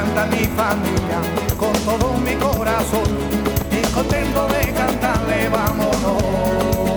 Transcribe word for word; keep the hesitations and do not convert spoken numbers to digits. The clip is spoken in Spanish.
canta mi familia con todo mi corazón y contento de cantarle vámonos.